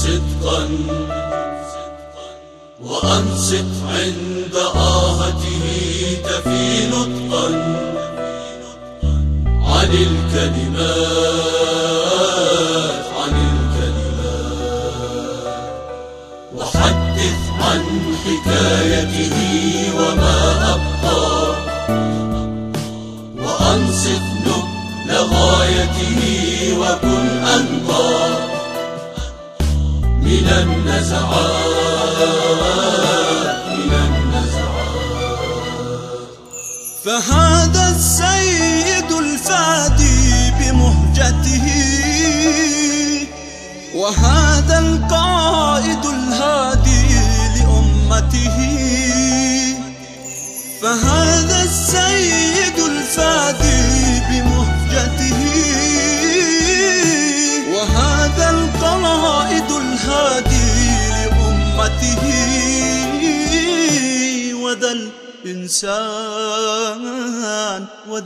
صدقا وأنصت عند آهته تفي نطقا عن الكلمات وحدث عن حكايته وما أبقى وأنصت لغايته وكن أنقى من النزعات فهذا السيد الفادي بمهجته وهذا القائد الهادي لأمته فهذا السيد الفادي بمهجته وهذا القائد الهادي لأمته وذا الإنسان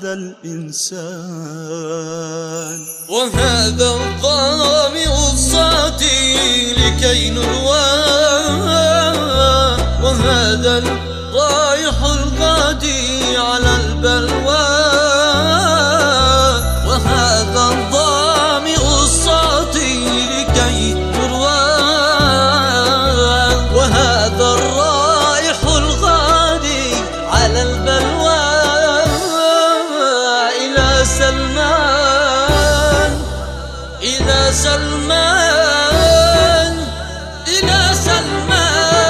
وهذا الظامئ الصاتي لكي نرواه وهذا الرايح الغادي على البلوى وهذا الظامئ الصاتي لكي نرواه وهذا الرايح الغادي على البلوى إلى سلمان إلى سلمان إلى سلمان.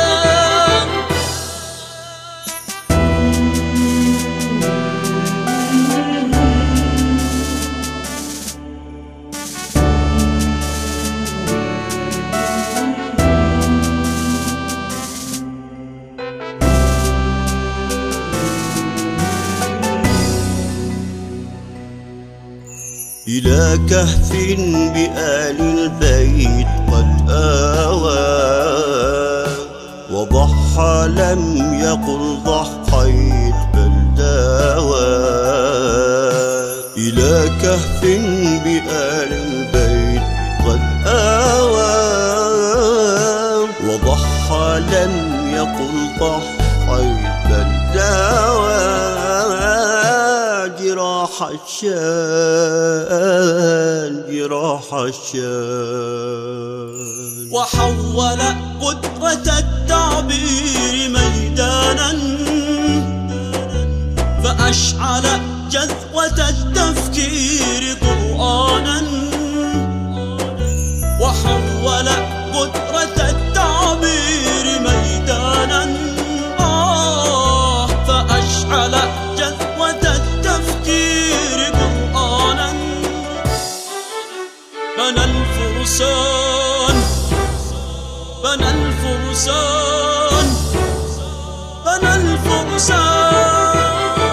إلى كهف بآل البيت قد آوى وضحى لم يقل ضحيت بل داوى إلى كهف بآل البيت قد آوى وضحى لم يقل ضحيت بل داوى جراح الشان وحول قدرة التعبير ميدانا فأشعل جذوة التفكير قرآنا وحول قدرة التعبير ميدانا فأشعل جذوة التفكير قرآنا بنى الفرسان بنى الفرسان بنى الفرسان.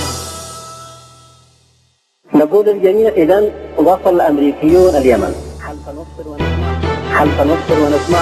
نقول للجميع إذن وصل الأمريكيون اليمن حلف نصر ونسمع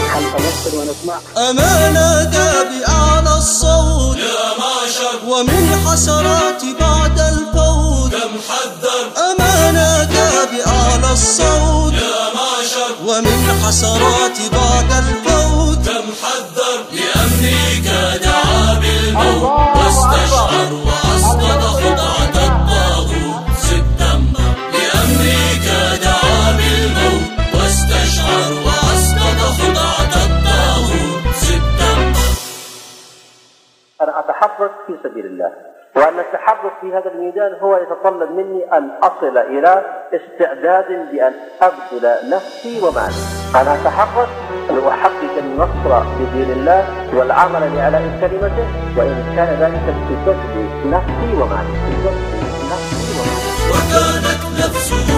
أمانة بأعلى الصوت يا معشر ومن حسرات بعد الفوت كم حذر أمانة بأعلى الصوت يا معشر ومن حسرات بعد الفوت كم حذر لأمريكا دعا بالموت واستشعر وأصدد خضعة الطاغوت سبتمبر لأمريكا دعا بالموت واستشعر وأصدد خضعة الطاغوت سبتمبر. أنا أتحرك في سبيل الله وأن التحرك في هذا الميدان هو يتطلب مني أن أصل إلى استعداد بأن أبذل نفسي ومالي. أنا أتحرك لأحقق النصر بدين الله والعمل لإعلاء كلمته وإن كان ذلك في بذل نفسي ومالي وكانت نفسه